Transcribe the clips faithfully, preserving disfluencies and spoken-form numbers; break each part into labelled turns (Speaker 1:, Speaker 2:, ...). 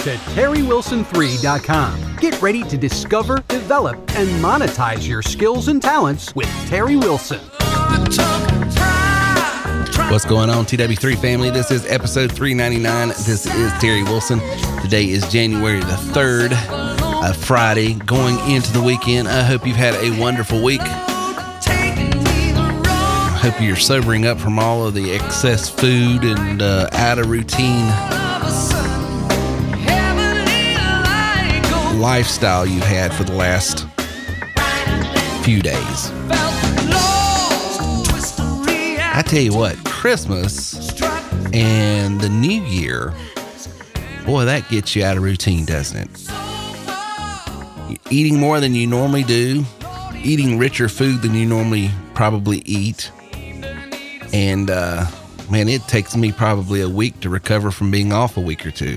Speaker 1: to Terry Wilson three dot com. Get ready to discover, develop, and monetize your skills and talents with Terry Wilson.
Speaker 2: What's going on, T W three family? This is episode three ninety-nine. This is Terry Wilson. Today is January the third, uh, Friday, going into the weekend. I hope you've had a wonderful week. I hope you're sobering up from all of the excess food and uh, out of routine lifestyle you've had for the last few days. I tell you what, Christmas and the New Year, boy, that gets you out of routine, doesn't it? You're eating more than you normally do, eating richer food than you normally probably eat. And, uh, man, it takes me probably a week to recover from being off a week or two.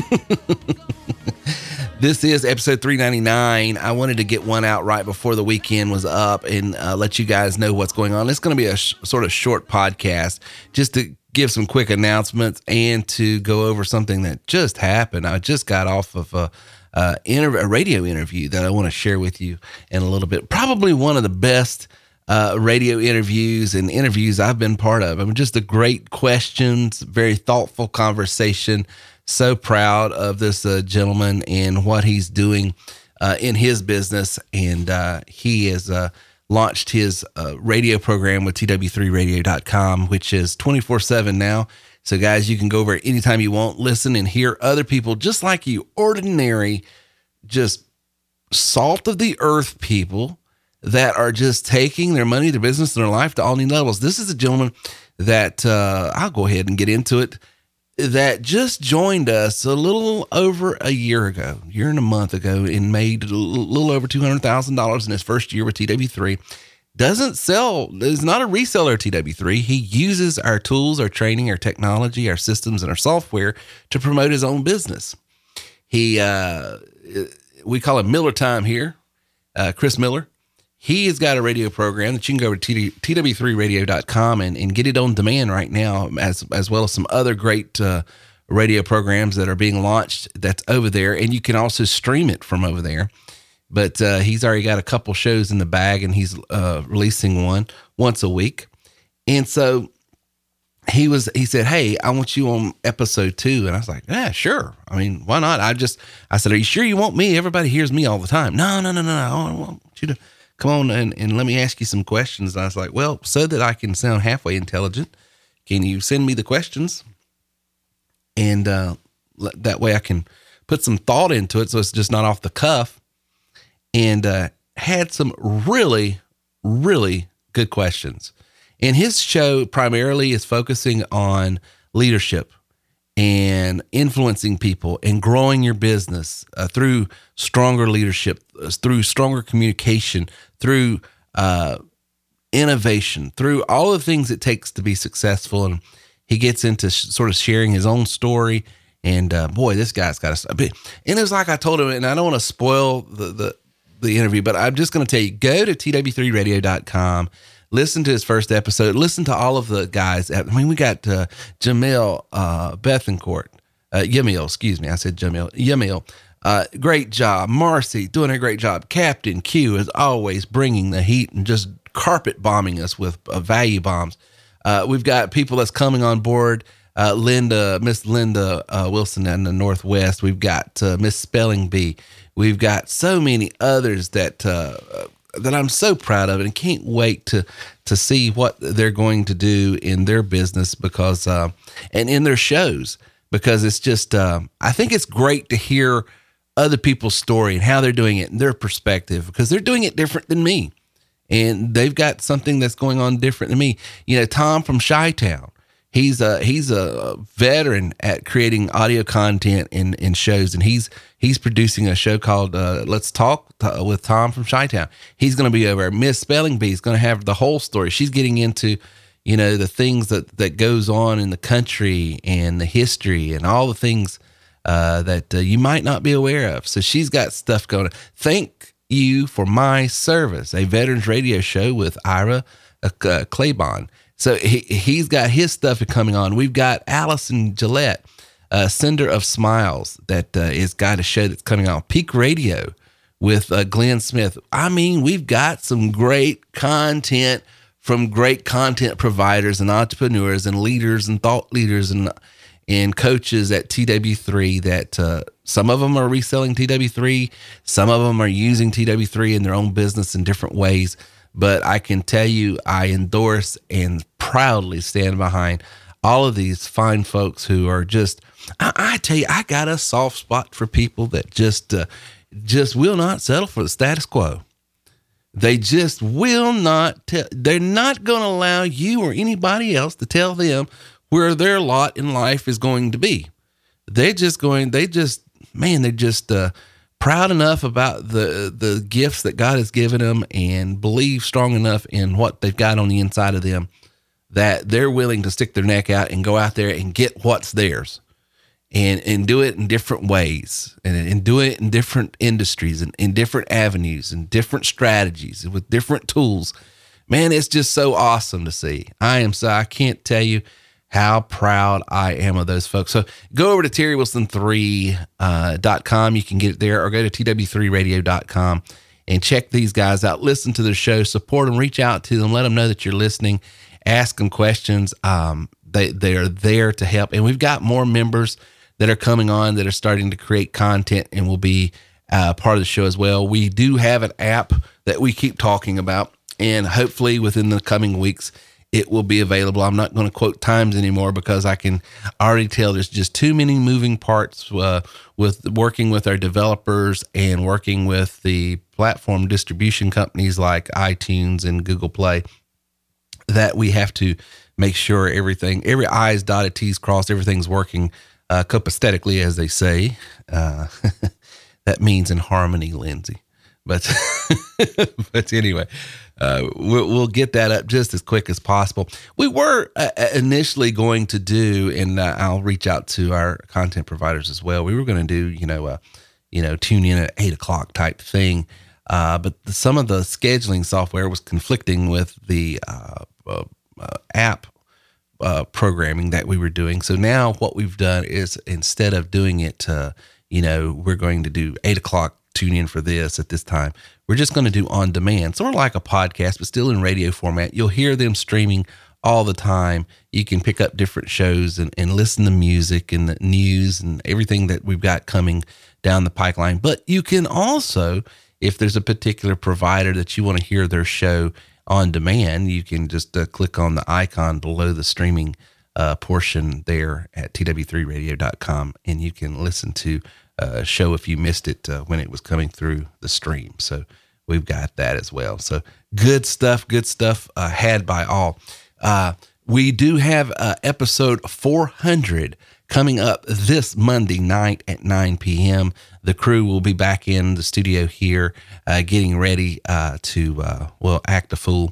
Speaker 2: This is episode three ninety-nine. I wanted to get one out right before the weekend was up and uh, let you guys know what's going on. It's going to be a sh- sort of short podcast just to give some quick announcements and to go over something that just happened. I just got off of a, a, inter- a radio interview that I want to share with you in a little bit. Probably one of the best uh, radio interviews and interviews I've been part of. I mean, just the great questions, very thoughtful conversation. So proud of this uh, gentleman and what he's doing uh, in his business. And uh, he has uh, launched his uh, radio program with T W three radio dot com, which is twenty-four seven now. So guys, you can go over anytime you want, listen and hear other people just like you, ordinary, just salt of the earth people that are just taking their money, their business, and their life to all new levels. This is a gentleman that uh, I'll go ahead and get into it, that just joined us a little over a year ago, year and a month ago, and made a little over two hundred thousand dollars in his first year with T W three. Doesn't sell, is not a reseller of T W three. He uses our tools, our training, our technology, our systems, and our software to promote his own business. He, uh, we call him Miller Time here, uh, Chris Miller. He has got a radio program that you can go over to T W three radio dot com and, and get it on demand right now, as as well as some other great uh, radio programs that are being launched that's over there. And you can also stream it from over there. But uh, he's already got a couple shows in the bag, and he's uh, releasing one once a week. And so he was, he said, "Hey, I want you on episode two." And I was like, "Yeah, sure. I mean, why not?" I just, I said, "Are you sure you want me? Everybody hears me all the time." No, no, no, no, no. I want you to come on and, and let me ask you some questions. And I was like, "Well, so that I can sound halfway intelligent, can you send me the questions? And uh, that way I can put some thought into it so it's just not off the cuff." And uh, had some really, really good questions. And his show primarily is focusing on leadership and influencing people and growing your business uh, through stronger leadership, uh, through stronger communication, through uh, innovation, through all the things it takes to be successful. And he gets into sh- sort of sharing his own story. And uh, boy, this guy's got a bit. And it was like I told him, and I don't want to spoil the, the, the interview, but I'm just going to tell you, go to T W three radio dot com. Listen to his first episode. Listen to all of the guys. I mean, we got uh, Jamil uh, Bethencourt, uh, Yamil, excuse me. I said Jamil. Yamil, uh, great job. Marcy, doing a great job. Captain Q is always bringing the heat and just carpet bombing us with uh, value bombs. Uh, we've got people that's coming on board. Uh, Linda, Miss Linda uh, Wilson in the Northwest. We've got uh, Miss Spelling Bee. We've got so many others that uh, that I'm so proud of, and can't wait to to see what they're going to do in their business because uh, and in their shows, because it's just uh, I think it's great to hear other people's story and how they're doing it and their perspective, because they're doing it different than me, and they've got something that's going on different than me. You know, Tom from Chi-Town. He's a he's a veteran at creating audio content in, in shows, and he's he's producing a show called uh, Let's Talk to, with Tom from Chi-Town. He's going to be over. Miss Spelling Bee is going to have the whole story. She's getting into, you know, the things that, that goes on in the country and the history and all the things uh, that uh, you might not be aware of. So she's got stuff going on. Thank you for my service, a veterans radio show with Ira uh, Claybon. So he, he's got his stuff coming on. We've got Allison Gillette, uh, Sender of Smiles, that uh, is got a show that's coming on Peak Radio with uh, Glenn Smith. I mean, we've got some great content from great content providers and entrepreneurs and leaders and thought leaders and and coaches at T W three that uh, some of them are reselling T W three. Some of them are using T W three in their own business in different ways. But I can tell you, I endorse and proudly stand behind all of these fine folks who are just, I, I tell you, I got a soft spot for people that just, uh, just will not settle for the status quo. They just will not tell, they're not going to allow you or anybody else to tell them where their lot in life is going to be. They're just going, they just, man, they're just uh, proud enough about the the gifts that God has given them and believe strong enough in what they've got on the inside of them that they're willing to stick their neck out and go out there and get what's theirs and, and do it in different ways and, and do it in different industries and in different avenues and different strategies and with different tools. Man, it's just so awesome to see. I am so, I can't tell you how proud I am of those folks. So go over to Terry Wilson three dot com. You can get it there, or go to T W three radio dot com and check these guys out. Listen to their show, support them, reach out to them, let them know that you're listening, ask them questions. Um, they, they are there to help. And we've got more members that are coming on that are starting to create content and will be uh, part of the show as well. We do have an app that we keep talking about, and hopefully within the coming weeks, it will be available. I'm not going to quote times anymore because I can already tell there's just too many moving parts uh, with working with our developers and working with the platform distribution companies like iTunes and Google Play, that we have to make sure everything, every I's dotted, T's crossed, everything's working uh, copacetically, as they say. Uh, that means in harmony, Lindsay. But, but anyway, uh, we'll, we'll get that up just as quick as possible. We were uh, initially going to do, and uh, I'll reach out to our content providers as well. We were going to do, you know, uh, you know, tune in at eight o'clock type thing. Uh, but the, some of the scheduling software was conflicting with the uh, uh, uh, app uh, programming that we were doing. So now what we've done is, instead of doing it, uh, you know, we're going to do eight o'clock. Tune in for this at this time. We're just going to do on demand, sort of like a podcast, but still in radio format. You'll hear them streaming all the time. You can pick up different shows and, and listen to music and the news and everything that we've got coming down the pipeline. But you can also, if there's a particular provider that you want to hear their show on demand, you can just uh, click on the icon below the streaming uh, portion there at T W three radio dot com, and you can listen to Uh, show if you missed it uh, when it was coming through the stream. So we've got that as well. So good stuff, good stuff uh, had by all. Uh, we do have uh, episode four hundred coming up this Monday night at nine p.m. The crew will be back in the studio here uh, getting ready uh, to, uh, well, act a fool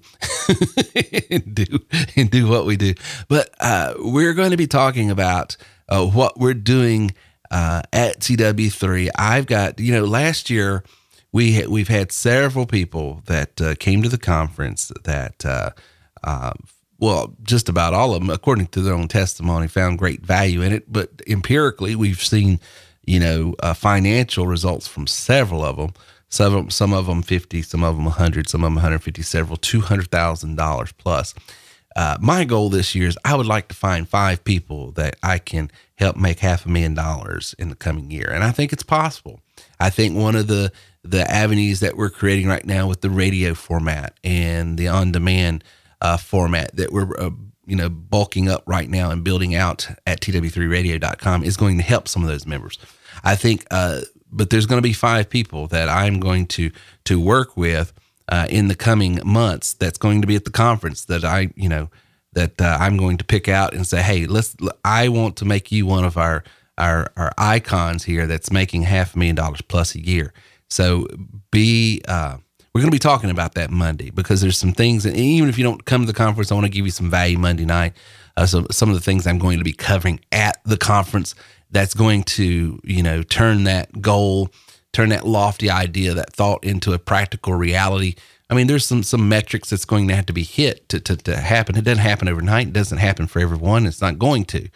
Speaker 2: and, do, and do what we do. But uh, we're going to be talking about uh, what we're doing Uh, at T W three. I've got, you know, last year we ha- we've had several people that uh, came to the conference that, uh, uh, well, just about all of them, according to their own testimony, found great value in it. But empirically, we've seen, you know, uh, financial results from several of them. Some of them, some of them fifty, some of them one hundred, some of them one hundred fifty, several two hundred thousand dollars plus. Uh, my goal this year is I would like to find five people that I can help make half a million dollars in the coming year. And I think it's possible. I think one of the, the avenues that we're creating right now with the radio format and the on-demand uh, format that we're, uh, you know, bulking up right now and building out at T W three radio dot com is going to help some of those members. I think, uh, but there's going to be five people that I'm going to, to work with Uh, in the coming months, that's going to be at the conference that I, you know, that uh, I'm going to pick out and say, hey, let's, I want to make you one of our, our, our icons here that's making half a million dollars plus a year. So be, uh, we're going to be talking about that Monday because there's some things, and even if you don't come to the conference, I want to give you some value Monday night. Uh, so some of the things I'm going to be covering at the conference that's going to, you know, turn that goal, turn that lofty idea, that thought into a practical reality. I mean, there's some some metrics that's going to have to be hit to, to, to happen. It doesn't happen overnight. It doesn't happen for everyone. It's not going to.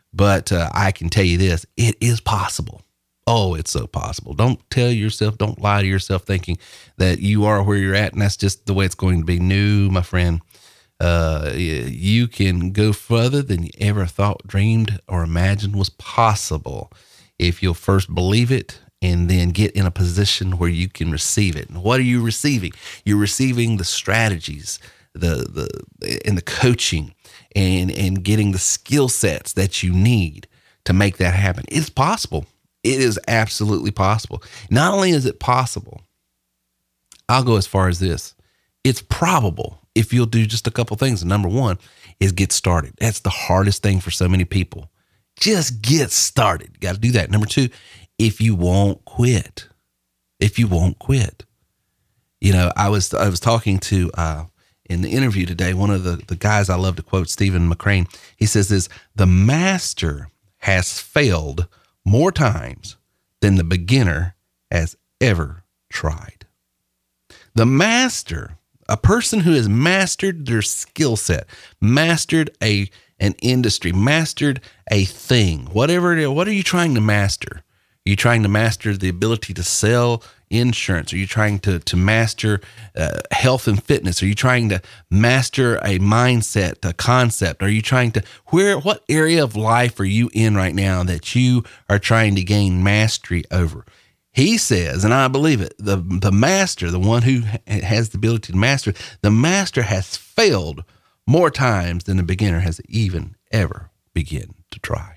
Speaker 2: But uh, I can tell you this, it is possible. Oh, it's so possible. Don't tell yourself, don't lie to yourself thinking that you are where you're at and that's just the way it's going to be. No, my friend, uh, you can go further than you ever thought, dreamed, or imagined was possible if you'll first believe it and then get in a position where you can receive it. And what are you receiving? You're receiving the strategies, the the and the coaching and, and getting the skill sets that you need to make that happen. It's possible. It is absolutely possible. Not only is it possible, I'll go as far as this. It's probable if you'll do just a couple things. Number one is get started. That's the hardest thing for so many people. Just get started. You got to do that. Number two, if you won't quit, if you won't quit. You know, I was, I was talking to, uh, in the interview today, one of the, the guys I love to quote, Stephen McCrane, he says this, the master has failed more times than the beginner has ever tried. The master, a person who has mastered their skill set, mastered a an industry, mastered a thing, whatever it is, what are you trying to master? Are you trying to master the ability to sell insurance? Are you trying to, to master uh, health and fitness? Are you trying to master a mindset, a concept? Are you trying to, where, what area of life are you in right now that you are trying to gain mastery over? He says, and I believe it, the, the master, the one who has the ability to master, the master has failed more times than the beginner has even ever begun to try.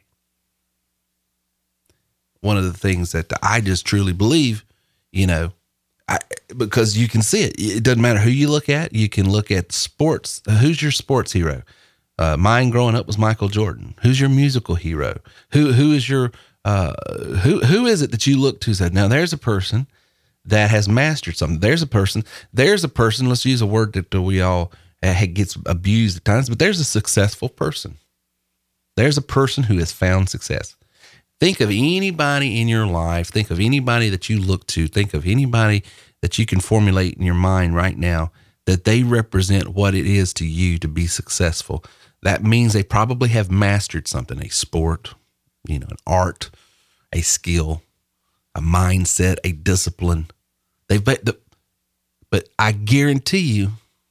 Speaker 2: One of the things that I just truly believe, you know, I, because you can see it. It doesn't matter who you look at. You can look at sports. Who's your sports hero? Uh, mine growing up was Michael Jordan. Who's your musical hero? Who who is your uh, who who is it that you look to and say, now there's a person that has mastered something. There's a person. There's a person. Let's use a word that we all uh, gets abused at times, but there's a successful person. There's a person who has found success. Think of anybody in your life. Think of anybody that you look to. Think of anybody that you can formulate in your mind right now that they represent what it is to you to be successful. That means they probably have mastered something, a sport, you know, an art, a skill, a mindset, a discipline. They've, but, but I guarantee you,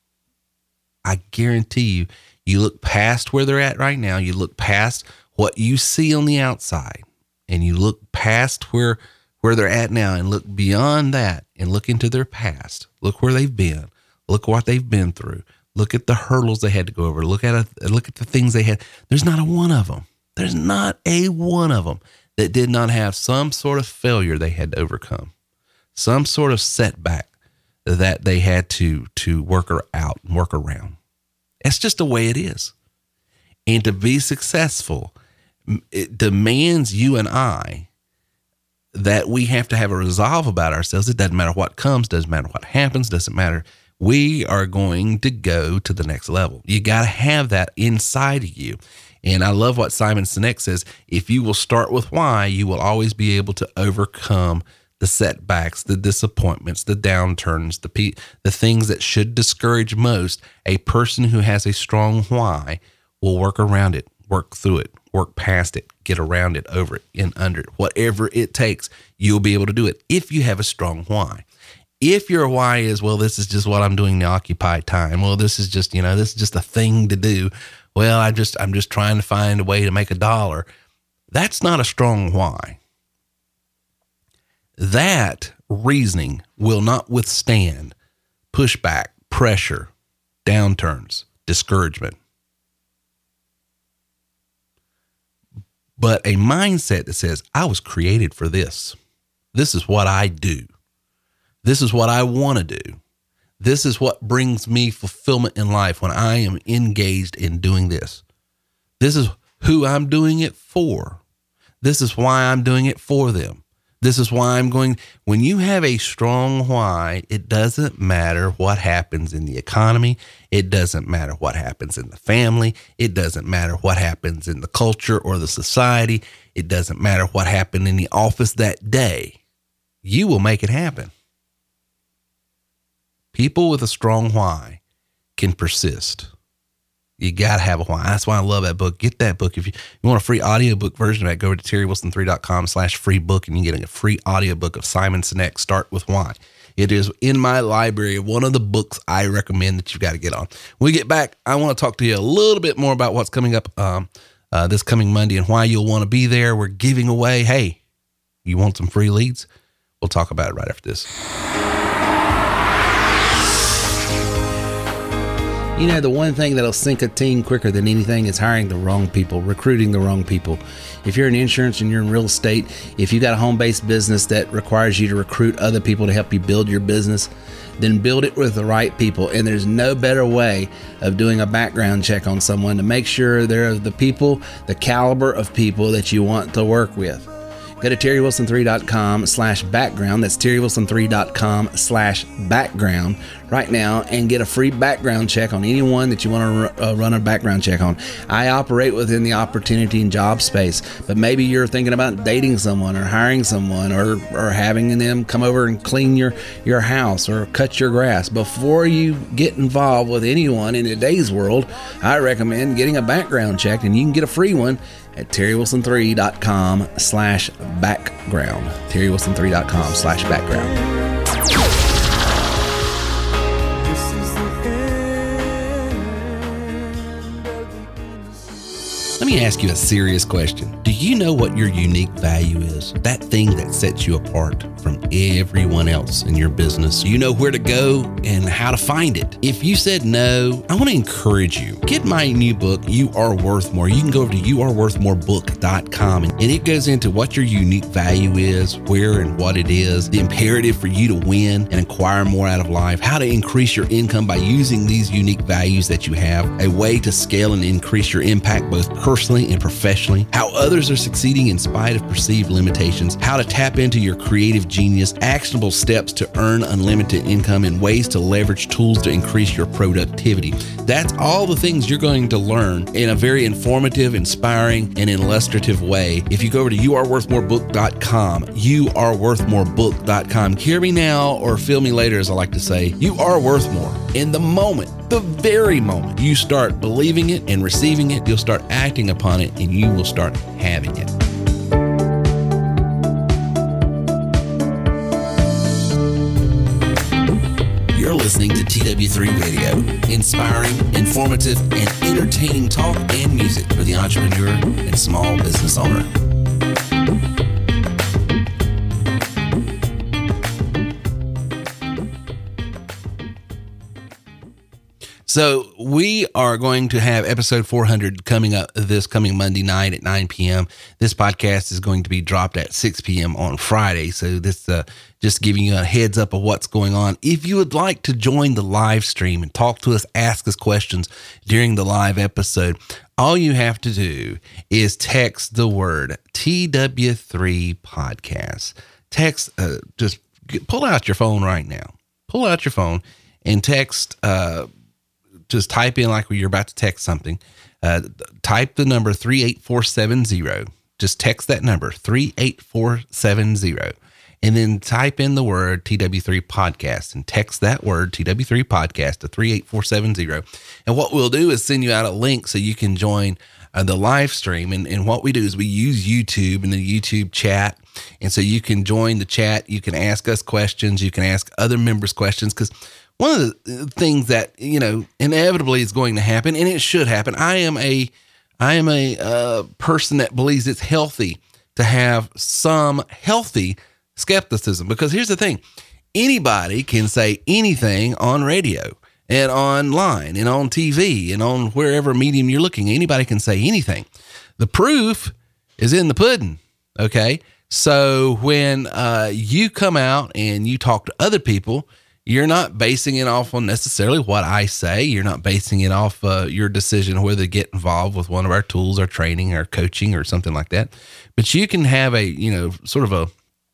Speaker 2: I guarantee you, you look past where they're at right now. You look past what you see on the outside. And you look past where where they're at now and look beyond that and look into their past. Look where they've been. Look what they've been through. Look at the hurdles they had to go over. Look at a, look at the things they had. There's not a one of them. There's not a one of them that did not have some sort of failure they had to overcome, some sort of setback that they had to to work out and work around. That's just the way it is. And to be successful, it demands you and I that we have to have a resolve about ourselves. It doesn't matter what comes, doesn't matter what happens, doesn't matter. We are going to go to the next level. You got to have that inside of you. And I love what Simon Sinek says. If you will start with why, you will always be able to overcome the setbacks, the disappointments, the downturns, the pe- the things that should discourage most. A person who has a strong why will work around it, work through it, work past it, get around it, over it, and under it. Whatever it takes, you'll be able to do it if you have a strong why. If your why is, well, this is just what I'm doing to occupy time. Well, this is just, you know, this is just a thing to do. Well, I just, I'm just trying to find a way to make a dollar. That's not a strong why. That reasoning will not withstand pushback, pressure, downturns, discouragement. But a mindset that says, I was created for this. This is what I do. This is what I want to do. This is what brings me fulfillment in life when I am engaged in doing this. This is who I'm doing it for. This is why I'm doing it for them. This is why I'm going. When you have a strong why, it doesn't matter what happens in the economy. It doesn't matter what happens in the family. It doesn't matter what happens in the culture or the society. It doesn't matter what happened in the office that day. You will make it happen. People with a strong why can persist. You got to have a why. That's why I love that book. Get that book. If you, you want a free audiobook version of that, go over to terry wilson three dot com slash free book and you get a free audiobook of Simon Sinek, Start With Why. It is in my library, one of the books I recommend that you've got to get on. When we get back, I want to talk to you a little bit more about what's coming up um, uh, this coming Monday and why you'll want to be there. We're giving away, hey, you want some free leads? We'll talk about it right after this. You know, the one thing that'll sink a team quicker than anything is hiring the wrong people, recruiting the wrong people. If you're in insurance and you're in real estate, if you've got a home-based business that requires you to recruit other people to help you build your business, then build it with the right people. And there's no better way of doing a background check on someone to make sure they're the people, the caliber of people that you want to work with. Go to terry wilson three dot com slash background. That's terry wilson three dot com slash background right now and get a free background check on anyone that you want to uh, run a background check on. I operate within the opportunity and job space, but maybe you're thinking about dating someone or hiring someone or, or having them come over and clean your, your house or cut your grass. Before you get involved with anyone in today's world, I recommend getting a background check, and you can get a free one at terry wilson three dot com slash background. terry wilson three dot com slash background. Let me ask you a serious question. Do you know what your unique value is? That thing that sets you apart from everyone else in your business. You know where to go and how to find it. If you said no, I want to encourage you. Get my new book, You Are Worth More. You can go over to you are worth more book dot com and it goes into what your unique value is, where and what it is, the imperative for you to win and acquire more out of life, how to increase your income by using these unique values that you have, a way to scale and increase your impact both personally personally and professionally, how others are succeeding in spite of perceived limitations, how to tap into your creative genius, actionable steps to earn unlimited income, and ways to leverage tools to increase your productivity. That's all the things you're going to learn in a very informative, inspiring, and illustrative way. If you go over to you are worth more book dot com, you are worth more book dot com. Hear me now or feel me later, as I like to say. You are worth more. In the moment, the very moment you start believing it and receiving it, you'll start acting upon it and you will start having it. You're listening to T W three Radio, inspiring, informative, and entertaining talk and music for the entrepreneur and small business owner. So we are going to have episode four hundred coming up this coming Monday night at nine p.m. This podcast is going to be dropped at six p.m. on Friday. So this uh, just giving you a heads up of what's going on. If you would like to join the live stream and talk to us, ask us questions during the live episode, all you have to do is text the word T W three podcast. Text, uh, just get, pull out your phone right now. Pull out your phone and text uh Just type in like you're about to text something. Uh, type the number three eight four seven zero. Just text that number, three eight four seven zero. And then type in the word T W three podcast and text that word T W three podcast to three eight four seven zero. And what we'll do is send you out a link so you can join uh, the live stream. And, and what we do is we use YouTube and the YouTube chat. And so you can join the chat. You can ask us questions. You can ask other members questions, because one of the things that, you know, inevitably is going to happen, and it should happen. I am a, I am a uh, person that believes it's healthy to have some healthy skepticism, because here's the thing. Anybody can say anything on radio and online and on T V and on wherever medium you're looking. Anybody can say anything. The proof is in the pudding. Okay. So when uh, you come out and you talk to other people, you're not basing it off on necessarily what I say. You're not basing it off uh, your decision whether to get involved with one of our tools or training or coaching or something like that. But you can have a, you know, sort of a,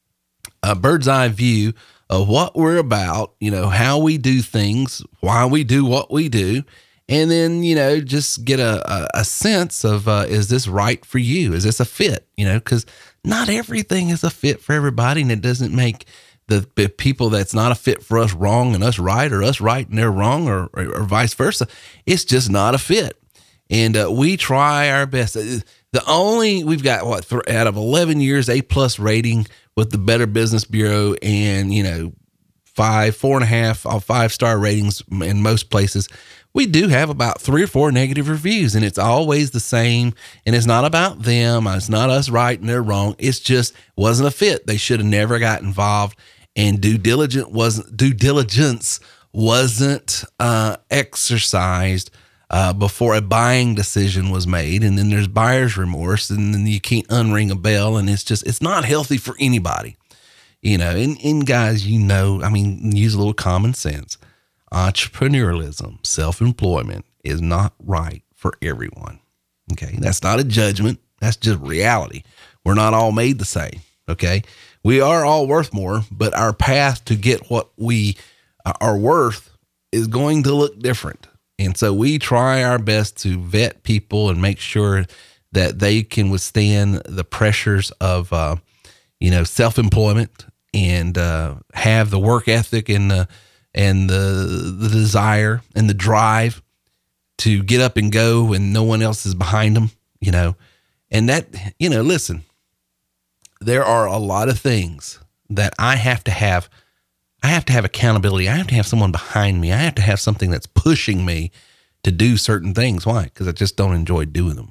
Speaker 2: a bird's eye view of what we're about, you know, how we do things, why we do what we do. And then, you know, just get a, a, a sense of, uh, is this right for you? Is this a fit? You know, because not everything is a fit for everybody, and it doesn't make the, the people that's not a fit for us wrong and us right, or us right and they're wrong, or, or, or vice versa. It's just not a fit. And uh, we try our best. The only, we've got what, th- out of eleven years, A plus rating with the Better Business Bureau, and, you know, five, four and a half, five star ratings in most places. We do have about three or four negative reviews, and it's always the same. And it's not about them. It's not us right and they're wrong. It's just wasn't a fit. They should have never got involved, and due diligence wasn't due diligence wasn't uh, exercised uh, before a buying decision was made. And then there's buyer's remorse, and then you can't unring a bell, and it's just it's not healthy for anybody, you know. And, and guys, you know, I mean, use a little common sense. Entrepreneurialism, self-employment is not right for everyone. Okay. That's not a judgment. That's just reality. We're not all made the same. Okay. We are all worth more, but our path to get what we are worth is going to look different. And so we try our best to vet people and make sure that they can withstand the pressures of, uh, you know, self-employment, and uh, have the work ethic and the, and the the desire and the drive to get up and go when no one else is behind them, you know. And that, you know, listen, there are a lot of things that I have to have. I have to have accountability. I have to have someone behind me. I have to have something that's pushing me to do certain things. Why? Because I just don't enjoy doing them.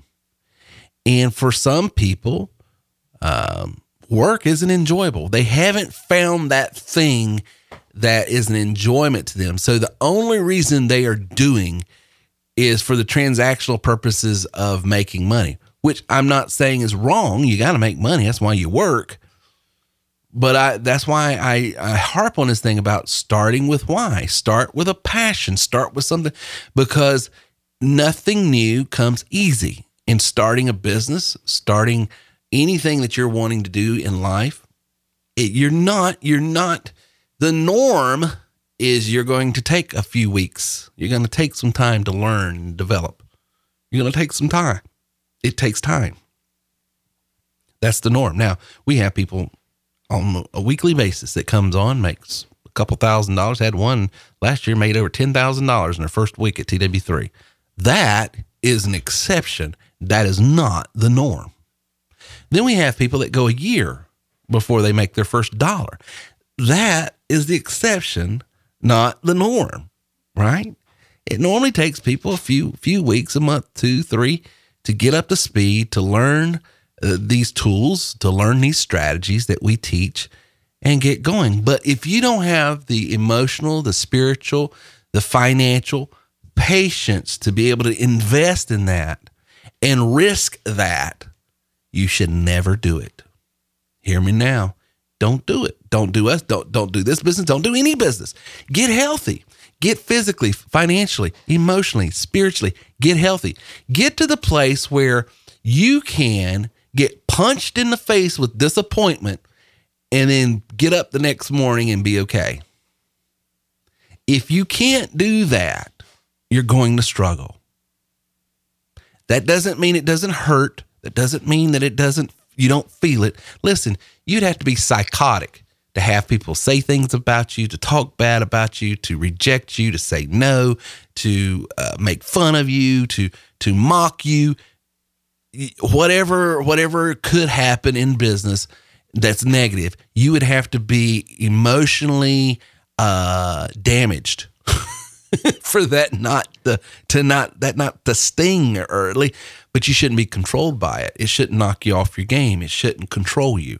Speaker 2: And for some people, um, work isn't enjoyable. They haven't found that thing that is an enjoyment to them. So the only reason they are doing is for the transactional purposes of making money, which I'm not saying is wrong. You got to make money. That's why you work. But I, that's why I, I harp on this thing about starting with why. Start with a passion. Start with something, because nothing new comes easy. In starting a business, starting anything that you're wanting to do in life, it, you're not, you're not, the norm is you're going to take a few weeks. You're going to take some time to learn and develop. You're going to take some time. It takes time. That's the norm. Now, we have people on a weekly basis that comes on, makes a couple thousand dollars. Had one last year, made over ten thousand dollars in her first week at T W three. That is an exception. That is not the norm. Then we have people that go a year before they make their first dollar. That is the exception, not the norm, right? It normally takes people a few few weeks, a month, two, three, to get up to speed, to learn uh, these tools, to learn these strategies that we teach and get going. But if you don't have the emotional, the spiritual, the financial patience to be able to invest in that and risk that, you should never do it. Hear me now. Don't do it. Don't do us. Don't, don't do this business. Don't do any business. Get healthy. Get physically, financially, emotionally, spiritually. Get healthy. Get to the place where you can get punched in the face with disappointment and then get up the next morning and be okay. If you can't do that, you're going to struggle. That doesn't mean it doesn't hurt. That doesn't mean that it doesn't, you don't feel it. Listen, you'd have to be psychotic to have people say things about you, to talk bad about you, to reject you, to say no, to uh, make fun of you, to to mock you. Whatever, whatever could happen in business that's negative, you would have to be emotionally uh, damaged for that not the to not that not the sting early. But you shouldn't be controlled by it. It shouldn't knock you off your game. It shouldn't control you.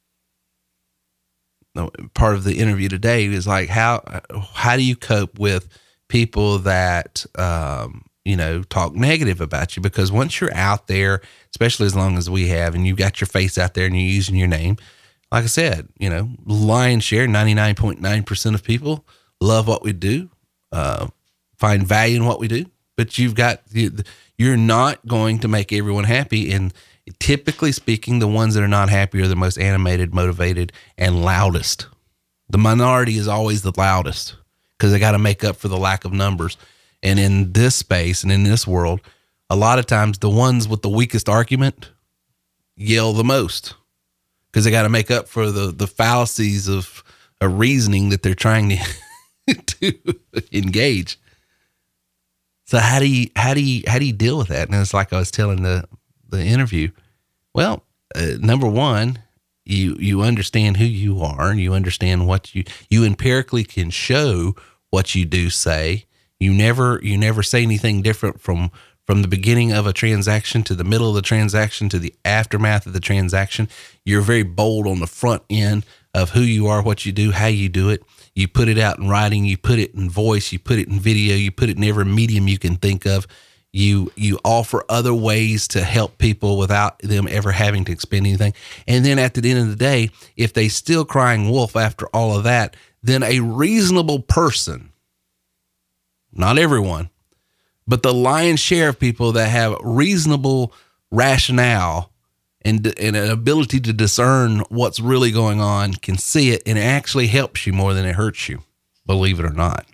Speaker 2: Part of the interview today is like, how how do you cope with people that um, you know talk negative about you? Because once you're out there, especially as long as we have, and you got your face out there and you're using your name, like I said, you know, lion's share, ninety-nine point nine percent of people love what we do, uh, find value in what we do. But you've got you're not going to make everyone happy, and typically speaking, the ones that are not happy are the most animated, motivated, and loudest. The minority is always the loudest because they got to make up for the lack of numbers. And in this space and in this world, a lot of times the ones with the weakest argument yell the most because they got to make up for the, the fallacies of a reasoning that they're trying to, to engage. So how do you, how do you, how do you deal with that? And it's like I was telling the, the interview, well, uh, number one, you, you understand who you are and you understand what you, you empirically can show what you do say. You never, you never say anything different from, from the beginning of a transaction to the middle of the transaction to the aftermath of the transaction. You're very bold on the front end of who you are, what you do, how you do it. You put it out in writing, you put it in voice, you put it in video, you put it in every medium you can think of. You you offer other ways to help people without them ever having to expend anything. And then at the end of the day, if they still crying wolf after all of that, then a reasonable person, not everyone, but the lion's share of people that have reasonable rationale and, and an ability to discern what's really going on can see it, and it actually helps you more than it hurts you, believe it or not.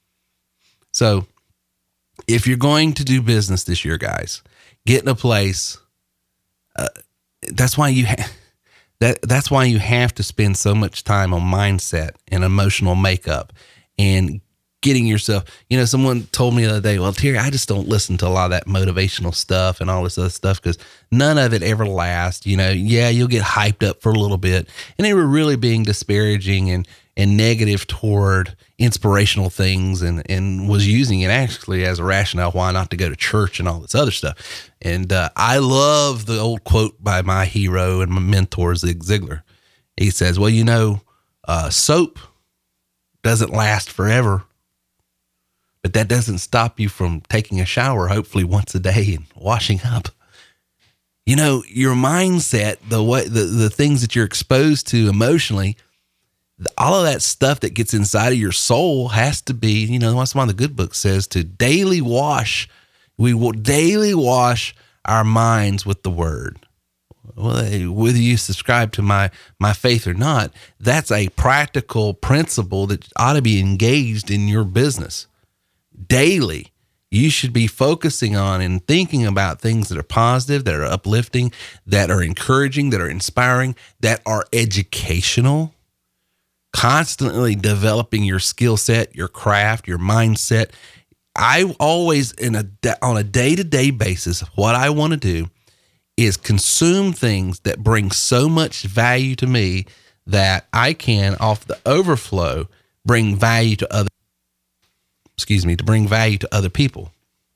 Speaker 2: So if you're going to do business this year, guys, get in a place. Uh, that's why you have that. That's why you have to spend so much time on mindset and emotional makeup and getting yourself, you know, someone told me the other day, well, Terry, I just don't listen to a lot of that motivational stuff and all this other stuff because none of it ever lasts. You know, yeah, you'll get hyped up for a little bit. And they were really being disparaging and, and negative toward inspirational things and, and was using it actually as a rationale why not to go to church and all this other stuff. And uh, I love the old quote by my hero and my mentor, Zig Ziglar. He says, well, you know, uh, soap doesn't last forever. But that doesn't stop you from taking a shower, hopefully once a day, and washing up. You know, your mindset, the way, the, the things that you're exposed to emotionally, all of that stuff that gets inside of your soul has to be, you know, that's why the good book says to daily wash. We will daily wash our minds with the word. Well, whether you subscribe to my, my faith or not, that's a practical principle that ought to be engaged in your business. Daily, you should be focusing on and thinking about things that are positive, that are uplifting, that are encouraging, that are inspiring, that are educational, constantly developing your skill set, your craft, your mindset. I always, in a on a day-to-day basis, what I want to do is consume things that bring so much value to me that I can, off the overflow, bring value to other excuse me, to bring value to other people.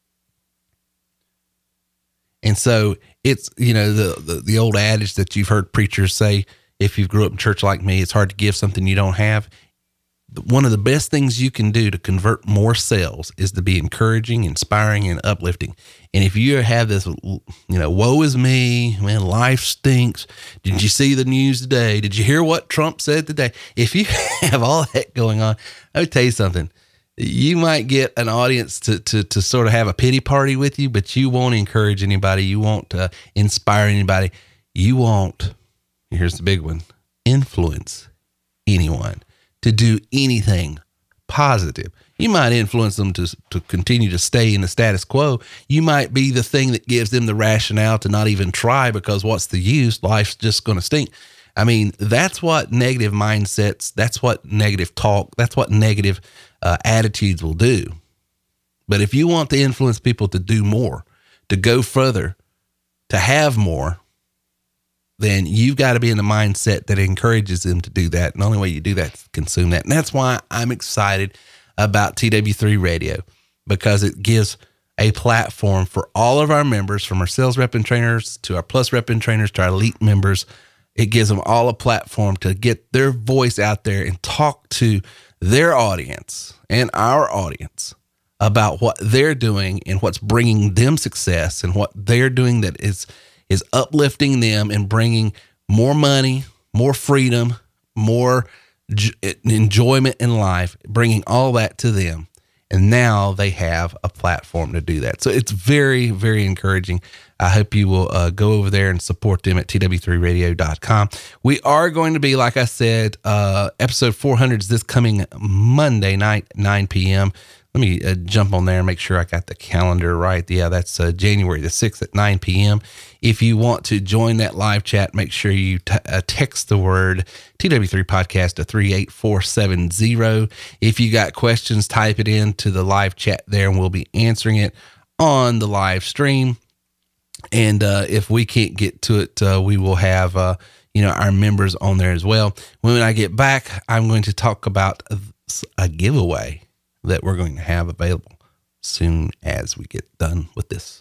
Speaker 2: And so it's, you know, the, the, the old adage that you've heard preachers say, if you grew up in church like me, it's hard to give something you don't have. One of the best things you can do to convert more sales is to be encouraging, inspiring, and uplifting. And if you have this, you know, woe is me, man, life stinks. Did you see the news today? Did you hear what Trump said today? If you have all that going on, I'll tell you something. You might get an audience to, to, to sort of have a pity party with you, but you won't encourage anybody. You won't uh, inspire anybody. You won't, here's the big one, influence anyone to do anything positive. You might influence them to, to continue to stay in the status quo. You might be the thing that gives them the rationale to not even try because what's the use? Life's just going to stink. I mean, that's what negative mindsets, that's what negative talk, that's what negative uh, attitudes will do. But if you want to influence people to do more, to go further, to have more, then you've got to be in the mindset that encourages them to do that. And the only way you do that is consume that. And that's why I'm excited about T W three Radio, because it gives a platform for all of our members, from our sales rep and trainers to our plus rep and trainers to our elite members. It gives them all a platform to get their voice out there and talk to their audience and our audience about what they're doing and what's bringing them success and what they're doing that is is uplifting them and bringing more money, more freedom, more j- enjoyment in life, bringing all that to them. And now they have a platform to do that. So it's very, very encouraging. I hope you will uh, go over there and support them at T W three radio dot com. We are going to be, like I said, uh, episode four hundred is this coming Monday night, nine p.m. let me uh, jump on there and make sure I got the calendar right. Yeah, that's uh, January the sixth at nine p.m. If you want to join that live chat, make sure you t- uh, text the word T W three podcast to three eight four seven zero. If you got questions, type it into the live chat there and we'll be answering it on the live stream. And uh, if we can't get to it, uh, we will have, uh, you know, our members on there as well. When I get back, I'm going to talk about a, a giveaway that we're going to have available soon as we get done with this.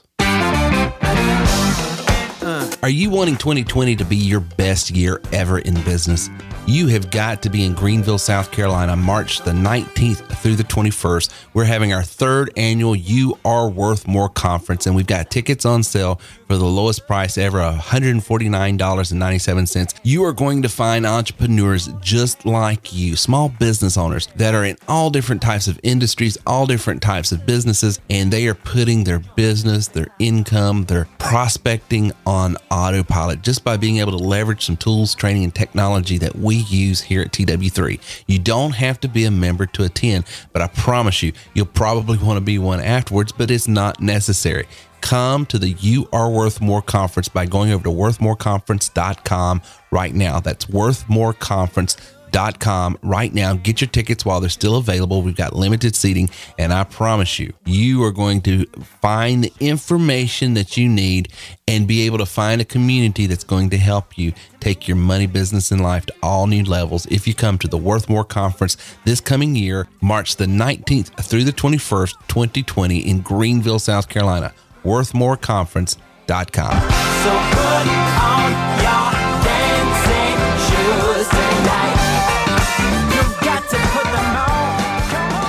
Speaker 2: Are you wanting twenty twenty to be your best year ever in business? You have got to be in Greenville, South Carolina, March the nineteenth through the twenty-first. We're having our third annual You Are Worth More conference, and we've got tickets on sale for the lowest price ever, one hundred forty-nine dollars and ninety-seven cents. You are going to find entrepreneurs just like you, small business owners that are in all different types of industries, all different types of businesses, and they are putting their business, their income, their prospecting on autopilot just by being able to leverage some tools, training, and technology that we use here at T W three. You don't have to be a member to attend, but I promise you, you'll probably want to be one afterwards, but it's not necessary. Come to the You Are Worth More conference by going over to worth more conference dot com right now. That's worth more conference dot com right now. Get your tickets while they're still available. We've got limited seating, and I promise you, you are going to find the information that you need and be able to find a community that's going to help you take your money, business, and life to all new levels if you come to the Worth More Conference this coming year, March the nineteenth through the twenty-first, twenty twenty in Greenville, South Carolina. worth more conference dot com.
Speaker 3: So put on your dancing shoes tonight. You've got to put them on.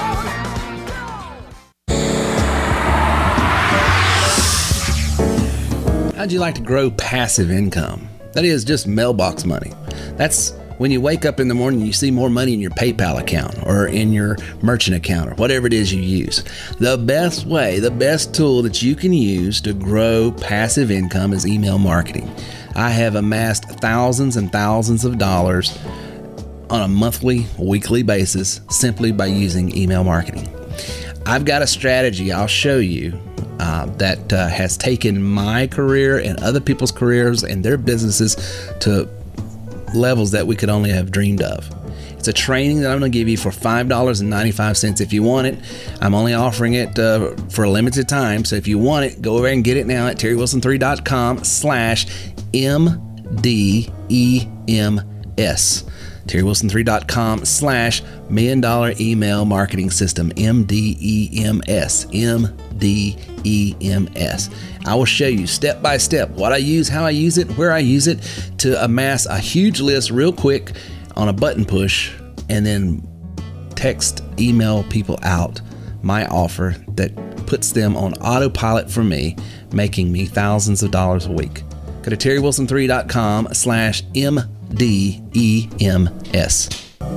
Speaker 3: Come on.
Speaker 4: How'd you like to grow passive income? That is just mailbox money. That's when you wake up in the morning, you see more money in your PayPal account or in your merchant account or whatever it is you use. The best way, the best tool that you can use to grow passive income is email marketing. I have amassed thousands and thousands of dollars on a monthly, weekly basis simply by using email marketing. I've got a strategy I'll show you uh, that uh, has taken my career and other people's careers and their businesses to levels that we could only have dreamed of. It's a training that I'm going to give you for five dollars and ninety-five cents if you want it. I'm only offering it uh, for a limited time. So if you want it, go over and get it now at terry wilson three dot com slash M D E M S. terry wilson three dot com slash million dollar email marketing system, M D E M S, M D E M S. I will show you step by step what I use, how I use it, where I use it to amass a huge list real quick on a button push, and then text, email people out my offer that puts them on autopilot for me, making me thousands of dollars a week. Go to terry wilson three dot com slash M D E M S.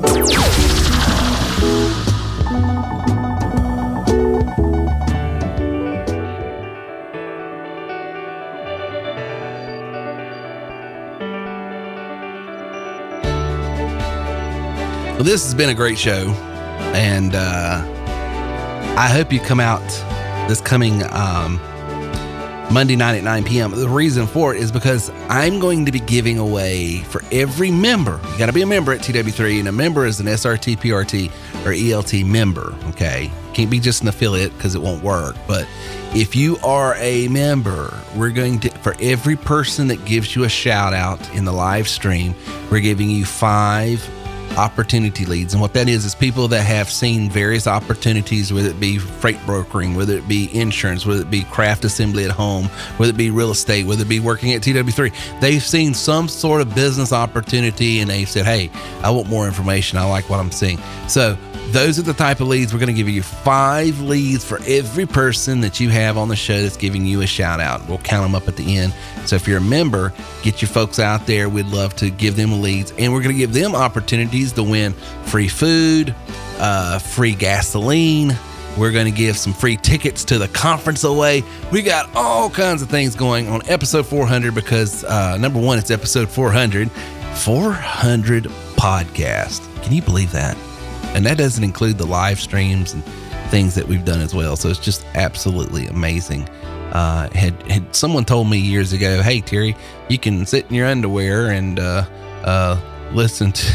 Speaker 2: Well, this has been a great show, and uh, I hope you come out this coming um, Monday night at nine p.m. The reason for it is because I'm going to be giving away for every member. You got to be a member at T W three, and a member is an S R T, P R T, or E L T member, okay? Can't be just an affiliate because it won't work. But if you are a member, we're going to, for every person that gives you a shout out in the live stream, we're giving you five opportunity leads. And what that is is people that have seen various opportunities, whether it be freight brokering, whether it be insurance, whether it be craft assembly at home, whether it be real estate, whether it be working at T W three. They've seen some sort of business opportunity and they've said, hey, I want more information. I like what I'm seeing. So those are the type of leads. We're going to give you five leads for every person that you have on the show that's giving you a shout out. We'll count them up at the end. So if you're a member, get your folks out there. We'd love to give them leads, and we're going to give them opportunities to win free food, uh, free gasoline. We're going to give some free tickets to the conference away. We got all kinds of things going on episode four hundred because uh, number one, it's episode four hundred, four hundred podcast. Can you believe that? And that doesn't include the live streams and things that we've done as well. So it's just absolutely amazing. Uh, had had someone told me years ago, hey Terry, you can sit in your underwear and uh, uh, listen to.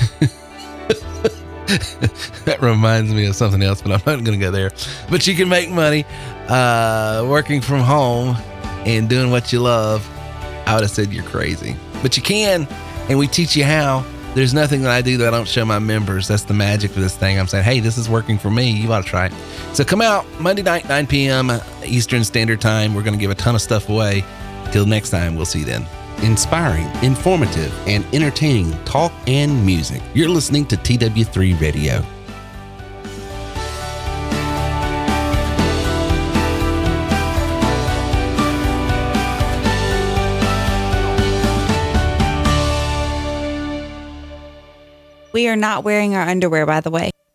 Speaker 2: That reminds me of something else, but I'm not going to go there. But you can make money uh, working from home and doing what you love. I would have said you're crazy, but you can, and we teach you how. There's nothing that I do that I don't show my members. That's the magic of this thing. I'm saying, hey, this is working for me. You ought to try it. So come out Monday night, nine p.m. Eastern Standard Time. We're going to give a ton of stuff away. Till next time, we'll see you then. Inspiring, informative, and entertaining talk and music. You're listening to T W three Radio.
Speaker 5: We are not wearing our underwear, by the way.